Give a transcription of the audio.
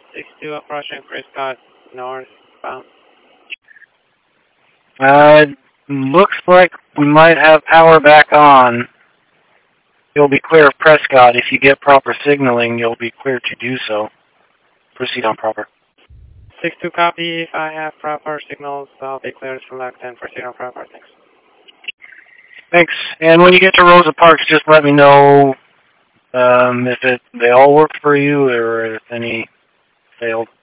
62 approaching Prescott northbound. Looks like we might have power back on. You'll be clear of Prescott. If you get proper signaling, you'll be clear to do so. Proceed on proper. 62 copy. If I have proper signals, I'll be clear to select and proceed on proper. Thanks. Thanks. And when you get to Rosa Parks, just let me know if they all worked for you or if any failed.